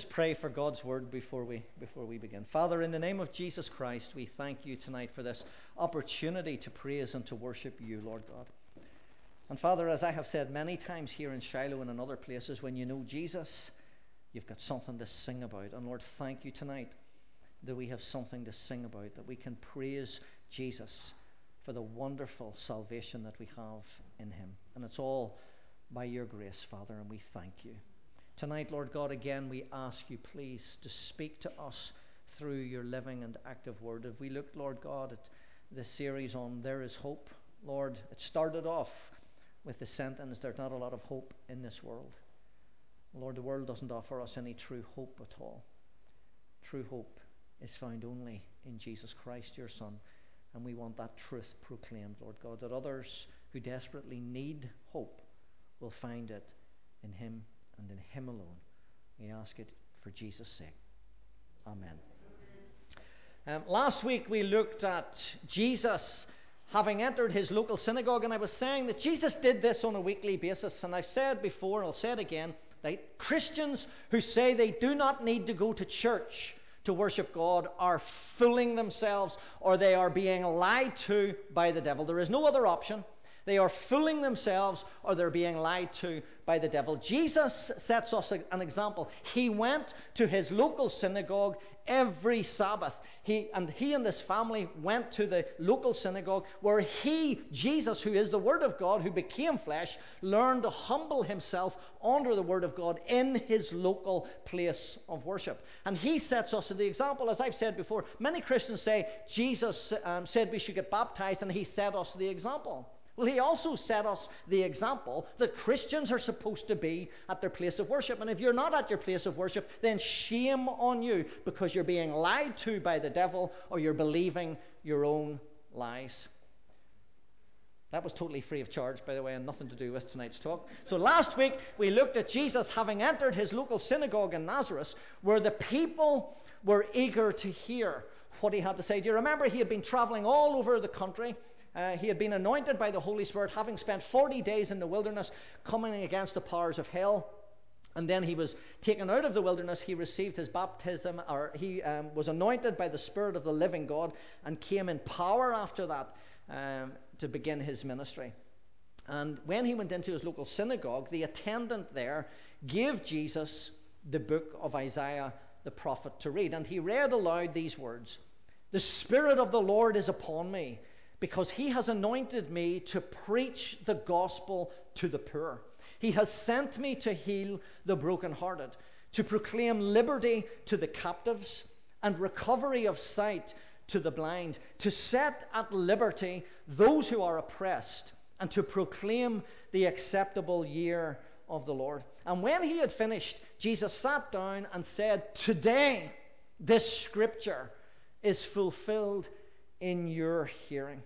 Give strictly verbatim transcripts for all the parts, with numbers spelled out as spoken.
just pray for God's word before we before we begin. Father, in the name of Jesus Christ, we thank you tonight for this opportunity to praise and to worship you, Lord God. And Father, as I have said many times here in Shiloh and in other places, when you know Jesus, you've got something to sing about. And Lord, thank you tonight that we have something to sing about, that we can praise Jesus for the wonderful salvation that we have in him. And it's all by your grace, Father, and we thank you. Tonight, Lord God, again, we ask you, please, to speak to us through your living and active word. If we look, Lord God, at the series on There Is Hope, Lord, it started off with the sentence, there's not a lot of hope in this world. Lord, the world doesn't offer us any true hope at all. True hope is found only in Jesus Christ, your Son, and we want that truth proclaimed, Lord God, that others who desperately need hope will find it in him and in him alone. We ask it for Jesus' sake. Amen. Um, last week we looked at Jesus having entered his local synagogue, and I was saying that Jesus did this on a weekly basis, and I've said before, and I'll say it again, that Christians who say they do not need to go to church to worship God are fooling themselves, or they are being lied to by the devil. There is no other option. They are fooling themselves, or they're being lied to by the devil. Jesus sets us an example. He went to his local synagogue every Sabbath. He and he and his family went to the local synagogue where he, Jesus, who is the Word of God, who became flesh, learned to humble himself under the Word of God in his local place of worship. And he sets us the example. As I've said before, many Christians say Jesus um, said we should get baptized, and he set us the example. Well, he also set us the example that Christians are supposed to be at their place of worship. And if you're not at your place of worship, then shame on you, because you're being lied to by the devil, or you're believing your own lies. That was totally free of charge, by the way, and nothing to do with tonight's talk. So last week we looked at Jesus having entered his local synagogue in Nazareth, where the people were eager to hear what he had to say. Do you remember he had been travelling all over the country? Uh, he had been anointed by the Holy Spirit, having spent forty days in the wilderness, coming against the powers of hell. And then he was taken out of the wilderness. He received his baptism, or he um, was anointed by the Spirit of the living God, and came in power after that um, to begin his ministry. And when he went into his local synagogue, the attendant there gave Jesus the book of Isaiah the prophet to read. And he read aloud these words: "The Spirit of the Lord is upon me, because he has anointed me to preach the gospel to the poor. He has sent me to heal the brokenhearted, to proclaim liberty to the captives, and recovery of sight to the blind, to set at liberty those who are oppressed, and to proclaim the acceptable year of the Lord." And when he had finished, Jesus sat down and said, "Today this scripture is fulfilled in your hearing."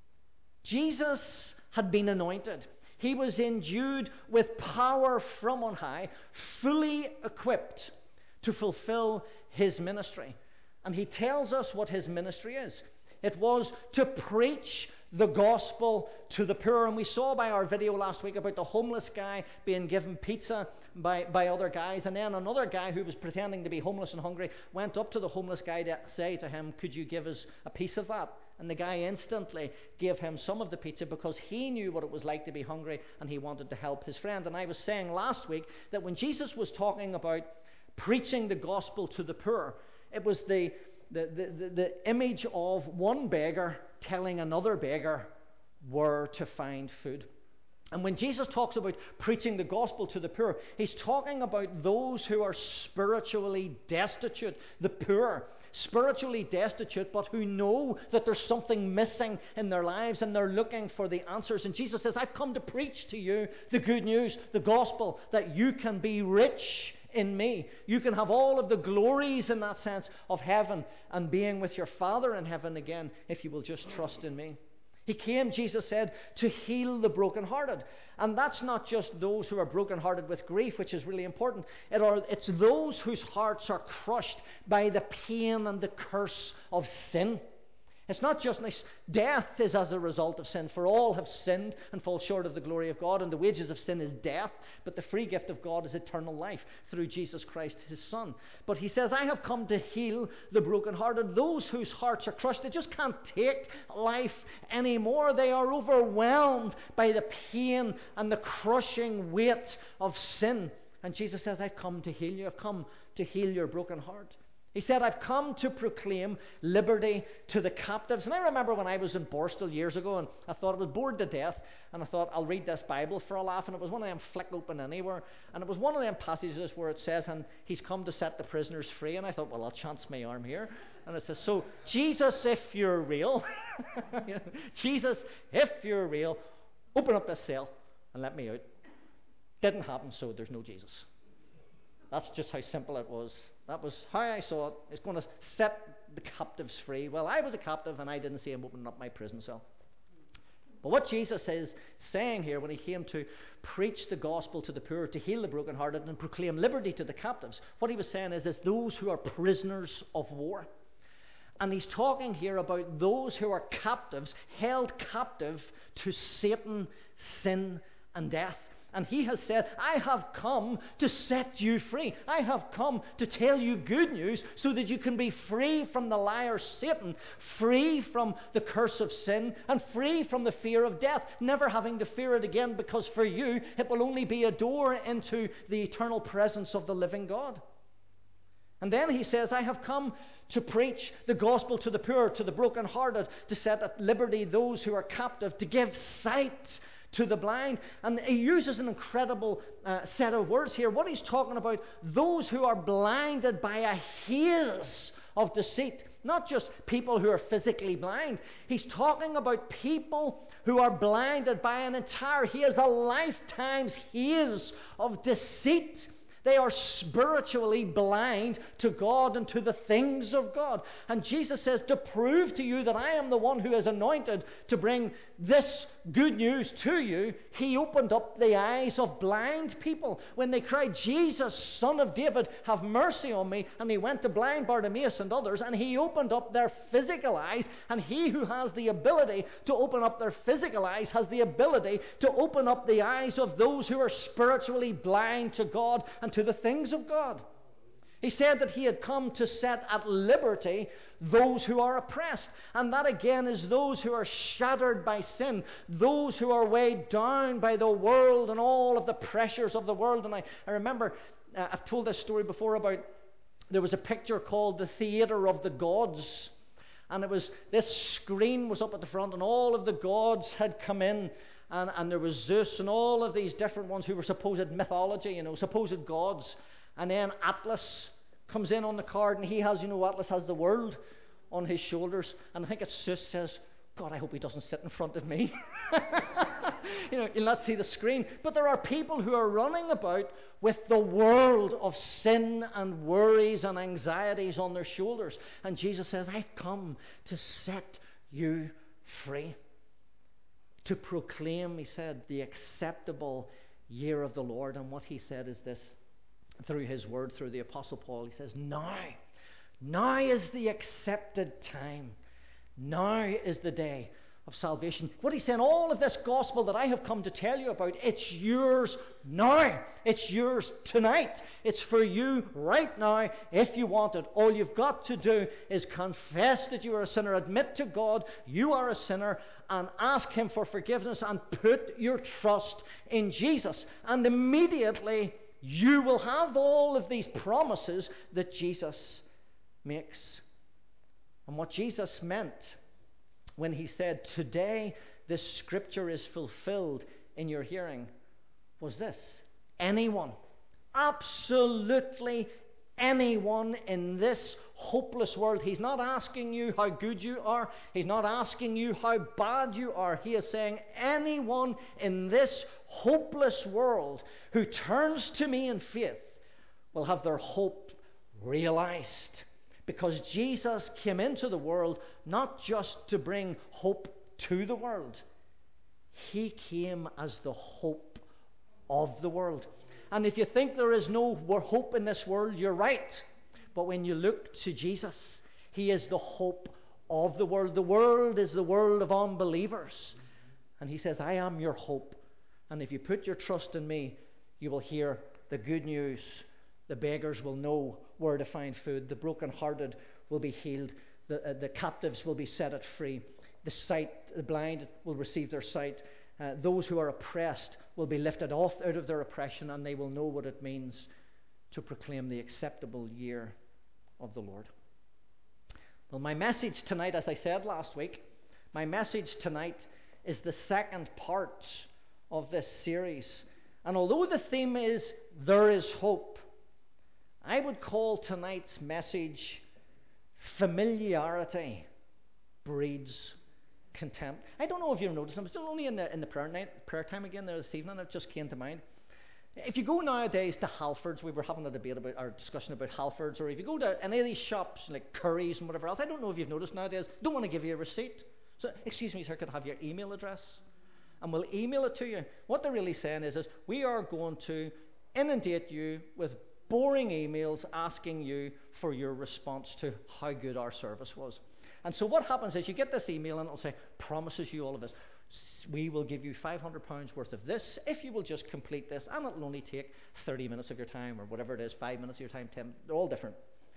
Jesus had been anointed. He was endued with power from on high, fully equipped to fulfill his ministry. And he tells us what his ministry is. It was to preach the gospel to the poor. And we saw by our video last week about the homeless guy being given pizza by, by other guys. And then another guy who was pretending to be homeless and hungry went up to the homeless guy to say to him, "Could you give us a piece of that?" And the guy instantly gave him some of the pizza, because he knew what it was like to be hungry, and he wanted to help his friend. And I was saying last week that when Jesus was talking about preaching the gospel to the poor, it was the The, the, the image of one beggar telling another beggar where to find food. And when Jesus talks about preaching the gospel to the poor, he's talking about those who are spiritually destitute, the poor, spiritually destitute, but who know that there's something missing in their lives, and they're looking for the answers. And Jesus says, "I've come to preach to you the good news, the gospel, that you can be rich in me. You can have all of the glories, in that sense, of heaven and being with your Father in heaven again, if you will just trust in me." He came, Jesus said, to heal the brokenhearted. And that's not just those who are brokenhearted with grief, which is really important. It are, it's those whose hearts are crushed by the pain and the curse of sin. It's not just nice. Death is as a result of sin. For all have sinned and fall short of the glory of God, and the wages of sin is death, but the free gift of God is eternal life through Jesus Christ, his Son. But he says, I have come to heal the brokenhearted, those whose hearts are crushed. They just can't take life anymore. They are overwhelmed by the pain and the crushing weight of sin. And Jesus says, I've come to heal you. I've come to heal your broken heart. He said, I've come to proclaim liberty to the captives. And I remember when I was in Borstal years ago, and I thought I was bored to death, and I thought, I'll read this Bible for a laugh, and it was one of them flick open anywhere, and it was one of them passages where it says, and he's come to set the prisoners free, and I thought, well, I'll chance my arm here. And it says, so, Jesus, if you're real, Jesus, if you're real, open up this cell and let me out. Didn't happen, so there's no Jesus. That's just how simple it was. That was how I saw it. It's going to set the captives free. Well, I was a captive, and I didn't see him opening up my prison cell. But what Jesus is saying here when he came to preach the gospel to the poor, to heal the brokenhearted, and proclaim liberty to the captives, what he was saying is, is those who are prisoners of war. And he's talking here about those who are captives, held captive to Satan, sin, and death. And he has said, I have come to set you free. I have come to tell you good news so that you can be free from the liar Satan, free from the curse of sin, and free from the fear of death, never having to fear it again, because for you it will only be a door into the eternal presence of the living God. And then he says, I have come to preach the gospel to the poor, to the brokenhearted, to set at liberty those who are captive, to give sight to the blind. And he uses an incredible uh, set of words here. What he's talking about, those who are blinded by a haze of deceit. Not just people who are physically blind. He's talking about people who are blinded by an entire haze, a lifetime's haze of deceit. They are spiritually blind to God and to the things of God. And Jesus says, to prove to you that I am the one who is anointed to bring this good news to you, he opened up the eyes of blind people. When they cried, Jesus, Son of David, have mercy on me. And he went to blind Bartimaeus and others, and he opened up their physical eyes. And he who has the ability to open up their physical eyes has the ability to open up the eyes of those who are spiritually blind to God and to the things of God. He said that he had come to set at liberty those who are oppressed. And that again is those who are shattered by sin, those who are weighed down by the world and all of the pressures of the world. And I, I remember, uh, I've told this story before about, there was a picture called The Theatre of the Gods. And it was, this screen was up at the front, and all of the gods had come in. And, and there was Zeus and all of these different ones who were supposed mythology, you know, supposed gods. And then Atlas comes in on the card, and he has, you know, Atlas has the world on his shoulders. And I think it's Zeus says, God, I hope he doesn't sit in front of me. You know, you'll not see the screen. But there are people who are running about with the world of sin and worries and anxieties on their shoulders. And Jesus says, I've come to set you free. To proclaim, he said, the acceptable year of the Lord. And what he said is this, through his word, through the Apostle Paul, he says, now, now is the accepted time. Now is the day of salvation. What he's saying, all of this gospel that I have come to tell you about, it's yours now. It's yours tonight. It's for you right now if you want it. All you've got to do is confess that you are a sinner, admit to God you are a sinner, and ask him for forgiveness, and put your trust in Jesus. And immediately you will have all of these promises that Jesus makes. And what Jesus meant when he said, today this scripture is fulfilled in your hearing, was this: anyone, absolutely anyone in this hopeless world. He's not asking you how good you are. He's not asking you how bad you are. He is saying anyone in this hopeless world who turns to me in faith will have their hope realized. Because Jesus came into the world not just to bring hope to the world. He came as the hope of the world. And if you think there is no hope in this world, you're right. But when you look to Jesus, he is the hope of the world. The world is the world of unbelievers. And he says, I am your hope. And if you put your trust in me, you will hear the good news. The beggars will know where to find food. The brokenhearted will be healed. The, uh, the captives will be set at free. The sight, the blind will receive their sight. Uh, those who are oppressed will be lifted off out of their oppression, and they will know what it means to proclaim the acceptable year of the Lord. Well, my message tonight, as I said last week, my message tonight is the second part of this series. And although the theme is there is hope, I would call tonight's message familiarity breeds contempt. I don't know if you've noticed, I'm still only in the in the prayer night, prayer time again there this evening, it just came to mind. If you go nowadays to Halfords, we were having a debate about our discussion about Halfords, or if you go to any of these shops like Curry's and whatever else, I don't know if you've noticed nowadays, don't want to give you a receipt. So, excuse me, sir, could I have your email address? And we'll email it to you. What they're really saying is, is we are going to inundate you with boring emails asking you for your response to how good our service was. And so what happens is you get this email and it'll say, promises you all of this. We will give you five hundred pounds worth of this if you will just complete this, and it'll only take thirty minutes of your time, or whatever it is, five minutes of your time, ten. They're all different.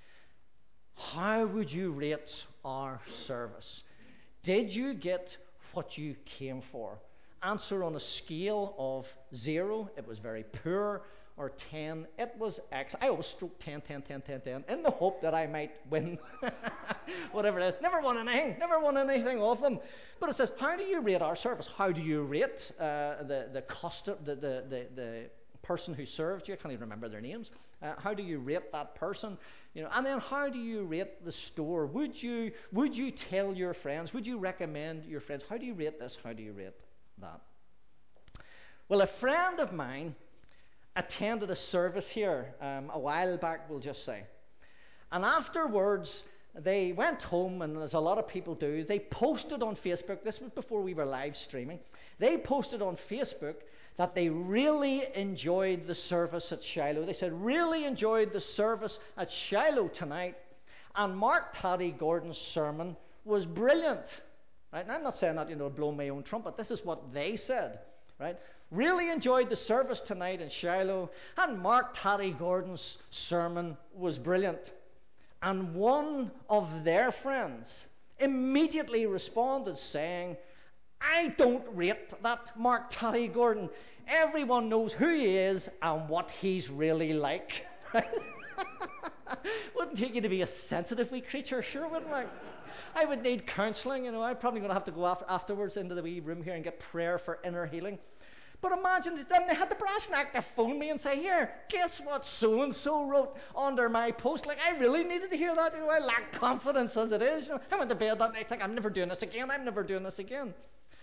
How would you rate our service? Did you get what you came for? Answer on a scale of zero, it was very poor, or ten, it was X. I always stroke ten, ten, ten, ten, ten, in the hope that I might win. Whatever it is. Never won anything. Never won anything off them. But it says, how do you rate our service? How do you rate uh, the, the cost of the, the, the, the person who served you? I can't even remember their names. Uh, how do you rate that person? You know, and then how do you rate the store? Would you would you tell your friends? Would you recommend your friends? How do you rate this? How do you rate that? Well, a friend of mine attended a service here um, a while back, we'll just say. And afterwards, they went home, and as a lot of people do, they posted on Facebook, this was before we were live streaming, they posted on Facebook that they really enjoyed the service at Shiloh. They said, really enjoyed the service at Shiloh tonight, and Mark Taddy Gordon's sermon was brilliant. Right? And I'm not saying that, you know, blow my own trumpet. This is what they said. Right? Really enjoyed the service tonight in Shiloh, and Mark Taddy Gordon's sermon was brilliant. And one of their friends immediately responded saying, I don't rate that Mark Taddy Gordon. Everyone knows who he is and what he's really like. Wouldn't take you to be a sensitive wee creature, sure wouldn't I? I would need counselling, you know. I'm probably going to have to go after, afterwards into the wee room here and get prayer for inner healing. But imagine, then they had the brass neck to phone me and say, here, guess what so-and-so wrote under my post? Like, I really needed to hear that. You know, I lack confidence as it is. You know, I went to bed that night thinking, I'm never doing this again. I'm never doing this again.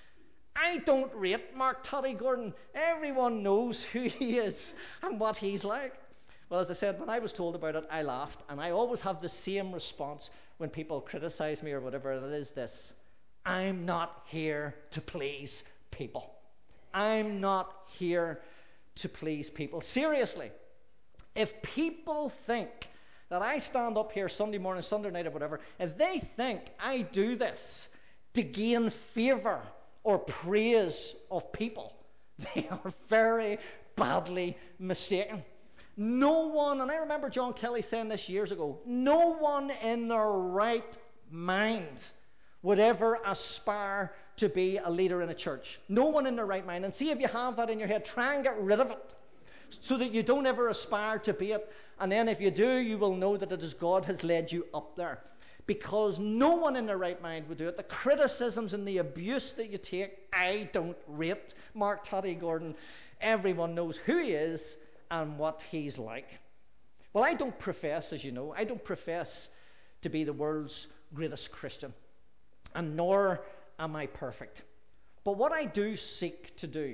I don't rate Mark Taddy Gordon. Everyone knows who he is and what he's like. Well, as I said, when I was told about it, I laughed. And I always have the same response when people criticize me or whatever. And it is this: I'm not here to please people. I'm not here to please people. Seriously, if people think that I stand up here Sunday morning, Sunday night or whatever, if they think I do this to gain favour or praise of people, they are very badly mistaken. No one, and I remember John Kelly saying this years ago, no one in their right mind would ever aspire to be a leader in a church. No one in their right mind. And see if you have that in your head, try and get rid of it so that you don't ever aspire to be it. And then if you do, you will know that it is God has led you up there. Because no one in their right mind would do it. The criticisms and the abuse that you take, I don't rate Mark Taddy Gordon. Everyone knows who he is and what he's like. Well, I don't profess, as you know, I don't profess to be the world's greatest Christian. And nor am I perfect. But what I do seek to do,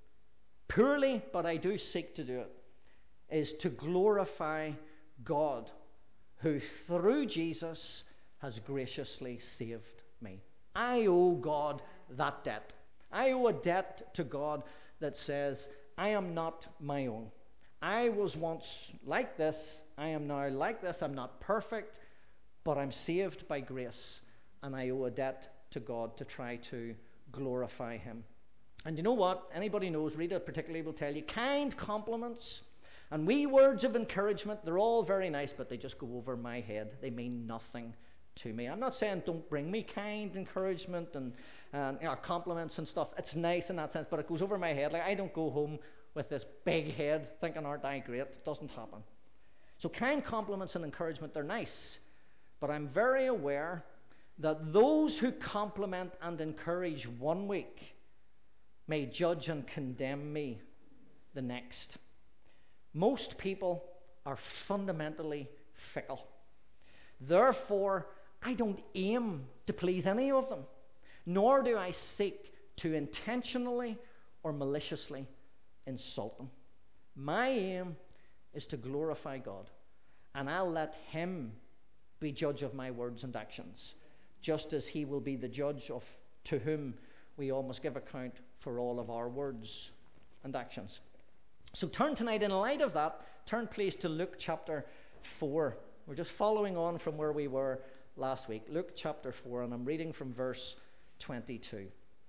poorly, but I do seek to do it, is to glorify God, who through Jesus has graciously saved me. I owe God that debt. I owe a debt to God that says, I am not my own. I was once like this. I am now like this. I'm not perfect, but I'm saved by grace. and I owe a debt to God to try to glorify Him. And you know what? Anybody knows, Rita particularly will tell you, kind compliments and wee words of encouragement, they're all very nice, but they just go over my head. They mean nothing to me. I'm not saying don't bring me kind encouragement and, and you know, compliments and stuff. It's nice in that sense, but it goes over my head. Like, I don't go home with this big head thinking, aren't I great? It doesn't happen. So kind compliments and encouragement, they're nice. But I'm very aware that those who compliment and encourage one week may judge and condemn me the next. Most people are fundamentally fickle. Therefore, I don't aim to please any of them, nor do I seek to intentionally or maliciously insult them. My aim is to glorify God, and I'll let Him be judge of my words and actions, just as He will be the judge of to whom we all must give account for all of our words and actions. So turn tonight, in light of that, turn please to Luke chapter four. We're just following on from where we were last week. Luke chapter four, and I'm reading from verse twenty-two.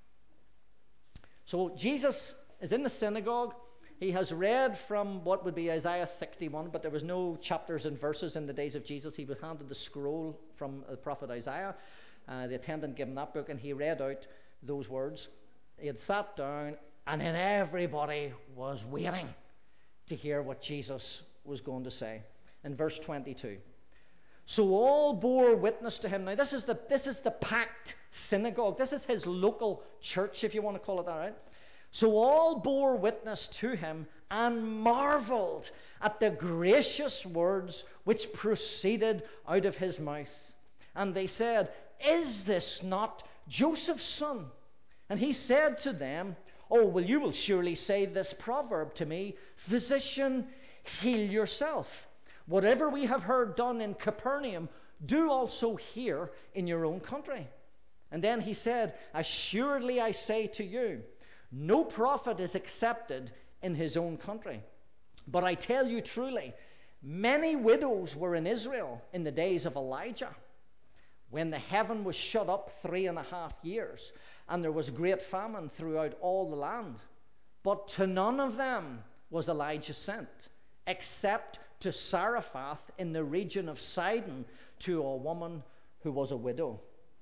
So Jesus is in the synagogue. He has read from what would be Isaiah sixty-one, but there was no chapters and verses in the days of Jesus. He was handed the scroll from the prophet Isaiah. Uh, the attendant gave him that book, and he read out those words. He had sat down, and then everybody was waiting to hear what Jesus was going to say. In verse twenty-two. So all bore witness to him. Now this is the this is the packed synagogue. This is his local church, if you want to call it that, right? So all bore witness to him and marveled at the gracious words which proceeded out of his mouth. And they said, Is this not Joseph's son? And he said to them, Oh, well, you will surely say this proverb to me, Physician, heal yourself. Whatever we have heard done in Capernaum, do also here in your own country. And then he said, Assuredly I say to you, no prophet is accepted in his own country. But I tell you truly, many widows were in Israel in the days of Elijah, when the heaven was shut up three and a half years, and there was great famine throughout all the land. But to none of them was Elijah sent, except to Zarephath in the region of Sidon, to a woman who was a widow.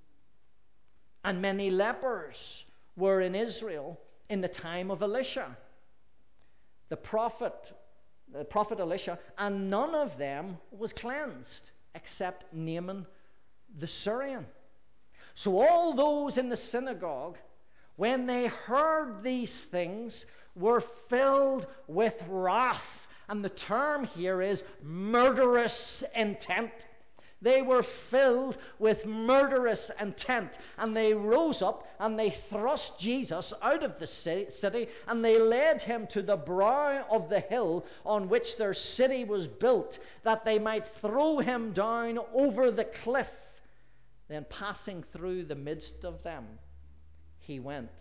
And many lepers were in Israel in the time of Elisha, the prophet, the prophet Elisha, and none of them was cleansed, except Naaman the Syrian. So all those in the synagogue, when they heard these things, were filled with wrath. And the term here is murderous intent. They were filled with murderous intent. And they rose up and they thrust Jesus out of the city, and they led him to the brow of the hill on which their city was built, that they might throw him down over the cliff. Then passing through the midst of them, he went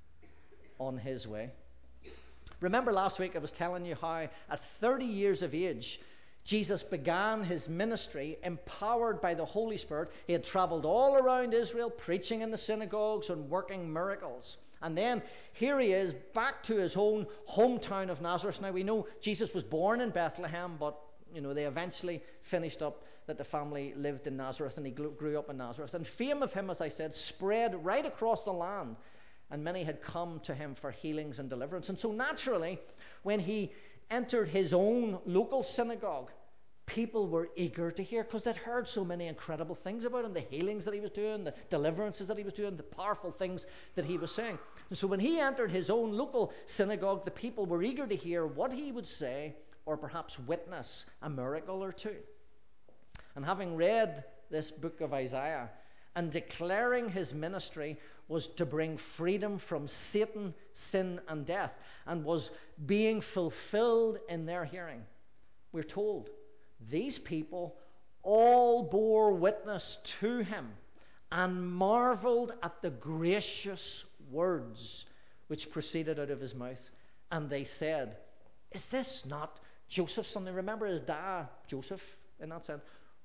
on his way. Remember last week I was telling you how at thirty years of age, Jesus began his ministry empowered by the Holy Spirit. He had traveled all around Israel, preaching in the synagogues and working miracles. And then here he is back to his own hometown of Nazareth. Now we know Jesus was born in Bethlehem, but you know they eventually finished up that the family lived in Nazareth, and he grew up in Nazareth. And fame of him, as I said, spread right across the land, and many had come to him for healings and deliverance. And so naturally, when he entered his own local synagogue, people were eager to hear, because they'd heard so many incredible things about him, the healings that he was doing, the deliverances that he was doing, the powerful things that he was saying. And so when he entered his own local synagogue, the people were eager to hear what he would say, or perhaps witness a miracle or two. And having read this book of Isaiah and declaring his ministry was to bring freedom from Satan, sin, and death, and was being fulfilled in their hearing, we're told these people all bore witness to him and marveled at the gracious words which proceeded out of his mouth. And they said, Is this not Joseph's son? They remember his dad, Joseph, in that sense,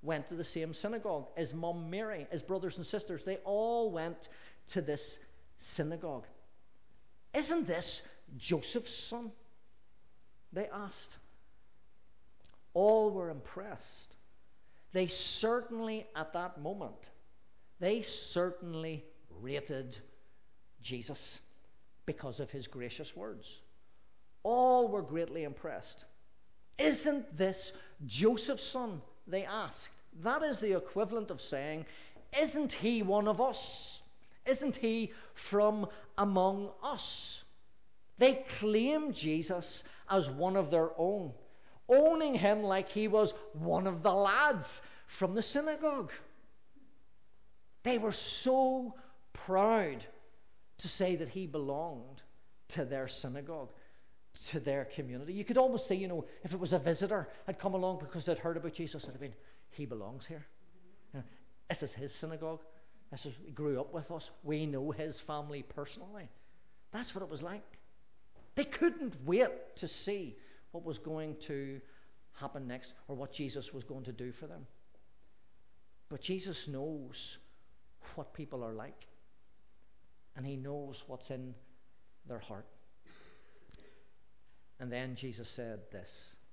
went to the same synagogue. His mum Mary, his brothers and sisters, they all went to this synagogue. Isn't this Joseph's son? They asked. All were impressed. They certainly, at that moment, they certainly rated Jesus because of his gracious words. All were greatly impressed. Isn't this Joseph's son? They asked. That is the equivalent of saying, isn't he one of us? Isn't he from among us? They claimed Jesus as one of their own, owning him like he was one of the lads from the synagogue. They were so proud to say that he belonged to their synagogue, to their community. You could almost say, you know, if it was a visitor had come along because they'd heard about Jesus, it'd have been, he belongs here. You know, this is his synagogue. This is, he grew up with us. We know his family personally. That's what it was like. They couldn't wait to see what was going to happen next, or what Jesus was going to do for them. But Jesus knows what people are like, and he knows what's in their heart. And then Jesus said this,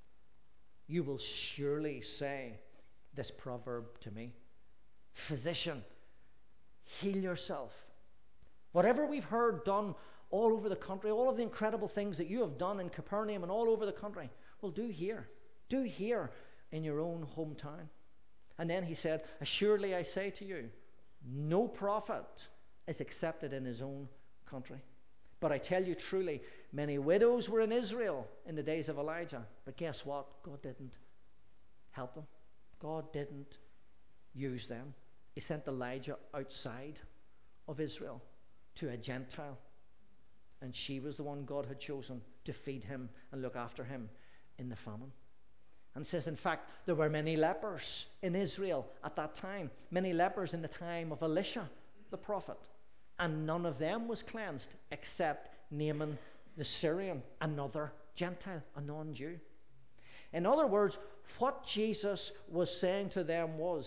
you will surely say this proverb to me, physician, heal yourself. Whatever we've heard done all over the country, all of the incredible things that you have done in Capernaum and all over the country, well, do here. Do here in your own hometown. And then he said, assuredly I say to you, no prophet is accepted in his own country. But I tell you truly, many widows were in Israel in the days of Elijah. But guess what? God didn't help them. God didn't use them. He sent Elijah outside of Israel to a Gentile. And she was the one God had chosen to feed him and look after him in the famine. And it says, in fact, there were many lepers in Israel at that time. Many lepers in the time of Elisha, the prophet. And none of them was cleansed except Naaman the Syrian, another Gentile, a non-Jew. In other words, what Jesus was saying to them was,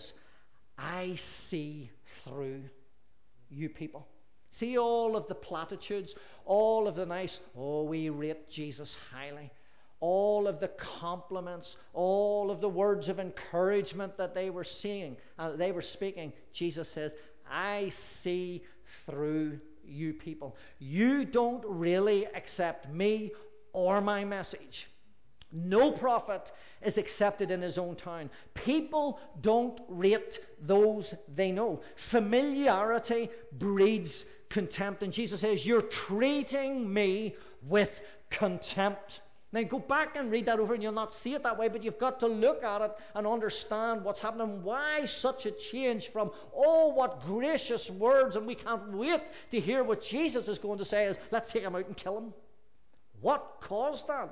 I see through you people. See all of the platitudes, all of the nice, oh, we rate Jesus highly, all of the compliments, all of the words of encouragement that they were seeing, uh, they were speaking. Jesus says, I see through you people. You don't really accept me or my message. No prophet is accepted in his own town. People don't rate those they know. Familiarity breeds contempt. And Jesus says, you're treating me with contempt. Now go back and read that over and you'll not see it that way, but you've got to look at it and understand what's happening. Why such a change from, oh, what gracious words, and we can't wait to hear what Jesus is going to say is, let's take him out and kill him. What caused that?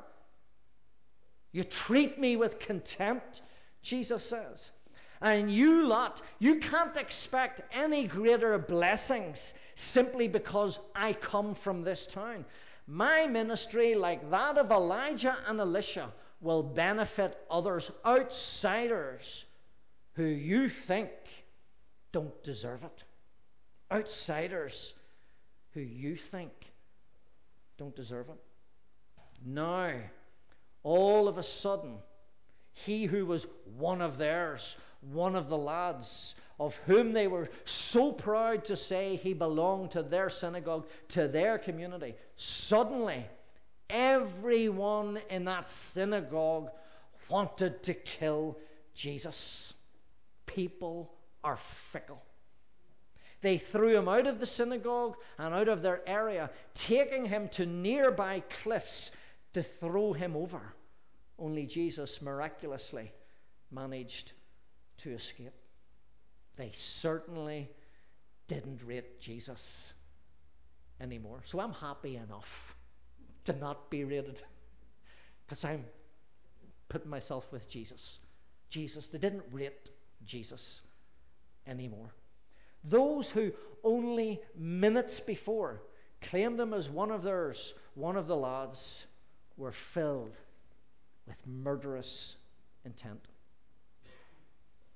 You treat me with contempt, Jesus says. And you lot, you can't expect any greater blessings simply because I come from this town. My ministry, like that of Elijah and Elisha, will benefit others, outsiders, who you think don't deserve it. Outsiders who you think don't deserve it. Now, all of a sudden, he who was one of theirs, one of the lads, of whom they were so proud to say he belonged to their synagogue, to their community, suddenly everyone in that synagogue wanted to kill Jesus. People are fickle. They threw him out of the synagogue and out of their area, taking him to nearby cliffs to throw him over. Only Jesus miraculously managed to escape. They certainly didn't rate Jesus anymore. So I'm happy enough to not be rated, because I'm putting myself with Jesus. Jesus, they didn't rate Jesus anymore. Those who only minutes before claimed him as one of theirs, one of the lads, were filled with murderous intent.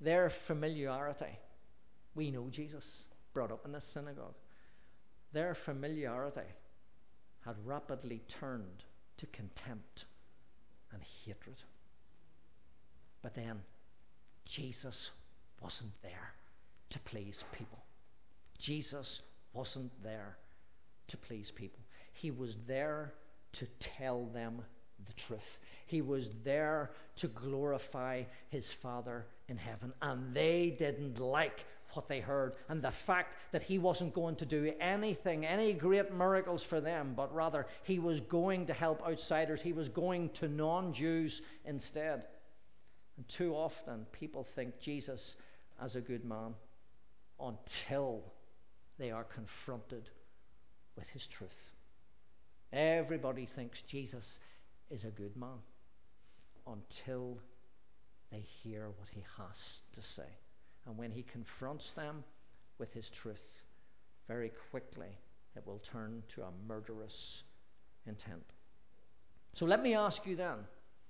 their familiarity, we know Jesus, brought up in this synagogue, their familiarity had rapidly turned to contempt and hatred. But then Jesus wasn't there to please people. Jesus wasn't there to please people. He was there to tell them the truth. He was there to glorify his Father in heaven. And they didn't like what they heard. And the fact that he wasn't going to do anything, any great miracles for them, but rather he was going to help outsiders. He was going to non-Jews instead. And too often people think Jesus as a good man until they are confronted with his truth. Everybody thinks Jesus is a good man until they hear what he has to say. And when he confronts them with his truth, very quickly it will turn to a murderous intent. So let me ask you then,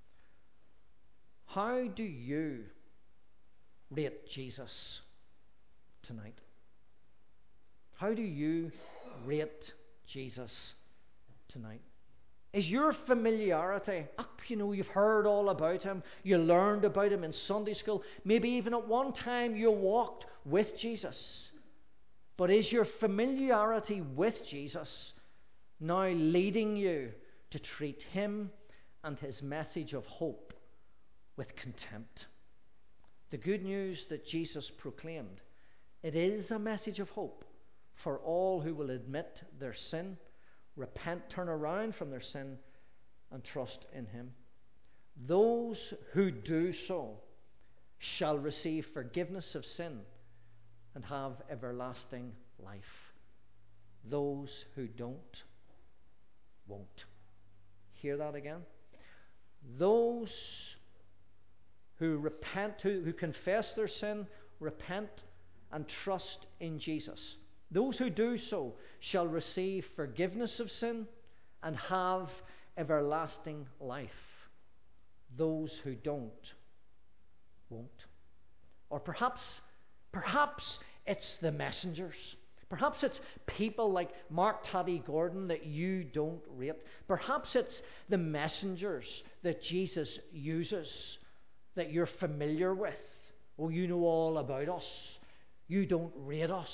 how do you rate Jesus tonight? How do you rate Jesus tonight? Is your familiarity, oh, you know, you've heard all about him, you learned about him in Sunday school, maybe even at one time you walked with Jesus, but is your familiarity with Jesus now leading you to treat him and his message of hope with contempt? The good news that Jesus proclaimed, it is a message of hope for all who will admit their sin, repent, turn around from their sin, and trust in him. Those who do so shall receive forgiveness of sin and have everlasting life. Those who don't, won't. Hear that again? Those who repent, who, who confess their sin, repent, and trust in Jesus, those who do so shall receive forgiveness of sin and have everlasting life. Those who don't, won't. Or perhaps, perhaps it's the messengers. Perhaps it's people like Mark Taddy Gordon that you don't rate. Perhaps it's the messengers that Jesus uses that you're familiar with. Oh, you know all about us. You don't rate us.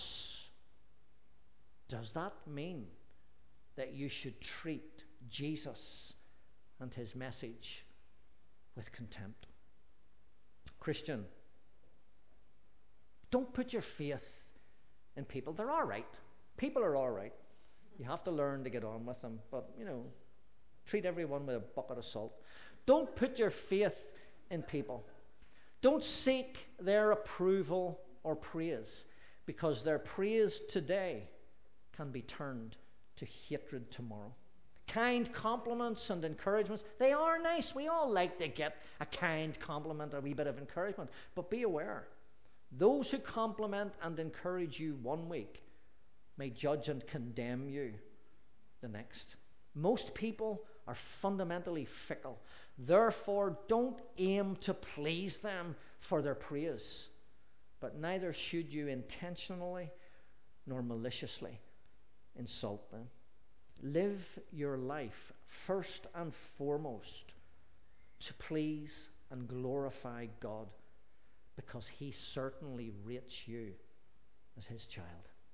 Does that mean that you should treat Jesus and his message with contempt? Christian, don't put your faith in people. They're all right. People are all right. You have to learn to get on with them. But, you know, treat everyone with a bucket of salt. Don't put your faith in people. Don't seek their approval or praise, because their praise today can be turned to hatred tomorrow. Kind compliments and encouragements, they are nice. We all like to get a kind compliment, a wee bit of encouragement. But be aware, those who compliment and encourage you one week may judge and condemn you the next. Most people are fundamentally fickle. Therefore, don't aim to please them for their praise, but neither should you intentionally nor maliciously insult them. Live your life first and foremost to please and glorify God, because he certainly rates you as his child.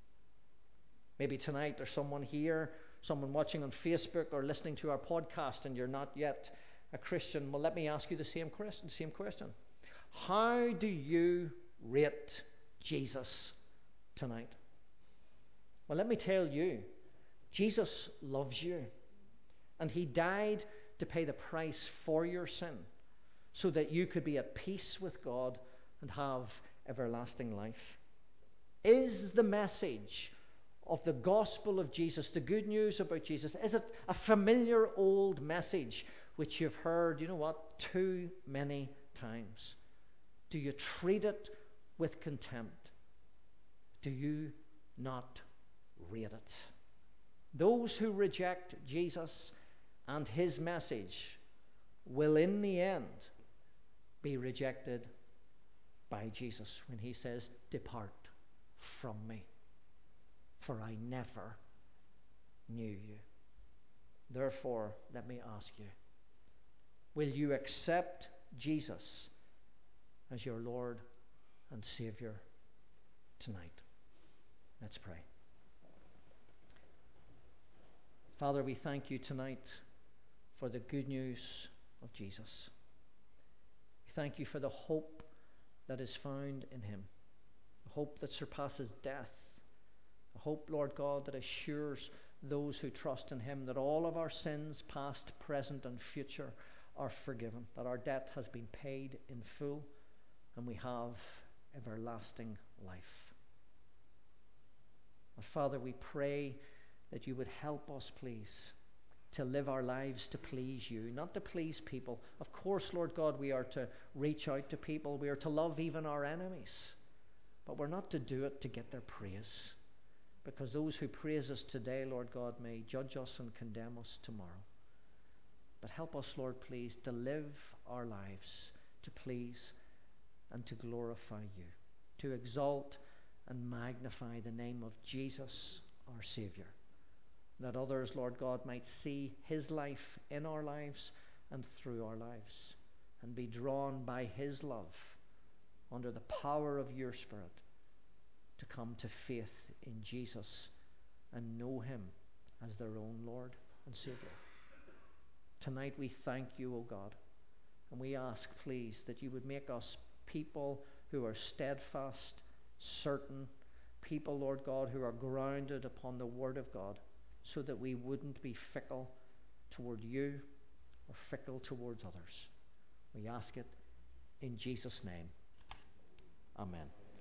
Maybe tonight there's someone here, someone watching on Facebook or listening to our podcast, and you're not yet a Christian. Well, let me ask you the same question. Same question. How do you rate Jesus tonight? Well, let me tell you, Jesus loves you, and he died to pay the price for your sin so that you could be at peace with God and have everlasting life. Is the message of the gospel of Jesus, the good news about Jesus, is it a familiar old message which you've heard, you know what, too many times? Do you treat it with contempt? Do you not rate it? Those who reject Jesus and his message will in the end be rejected by Jesus when he says, "Depart from me, for I never knew you." Therefore, let me ask you, will you accept Jesus as your Lord and Savior tonight? Let's pray. Father, we thank you tonight for the good news of Jesus. We thank you for the hope that is found in him, a hope that surpasses death, a hope, Lord God, that assures those who trust in him that all of our sins, past, present, and future, are forgiven, that our debt has been paid in full, and we have everlasting life. But Father, we pray that you would help us, please, to live our lives to please you, not to please people. Of course, Lord God, we are to reach out to people. We are to love even our enemies. But we're not to do it to get their praise, because those who praise us today, Lord God, may judge us and condemn us tomorrow. But help us, Lord, please, to live our lives to please and to glorify you, to exalt and magnify the name of Jesus, our Saviour, that others, Lord God, might see his life in our lives and through our lives, and be drawn by his love under the power of your Spirit to come to faith in Jesus and know him as their own Lord and Saviour. Tonight we thank you, O God, and we ask, please, that you would make us people who are steadfast, certain, people, Lord God, who are grounded upon the Word of God, so that we wouldn't be fickle toward you or fickle towards others. We ask it in Jesus' name. Amen.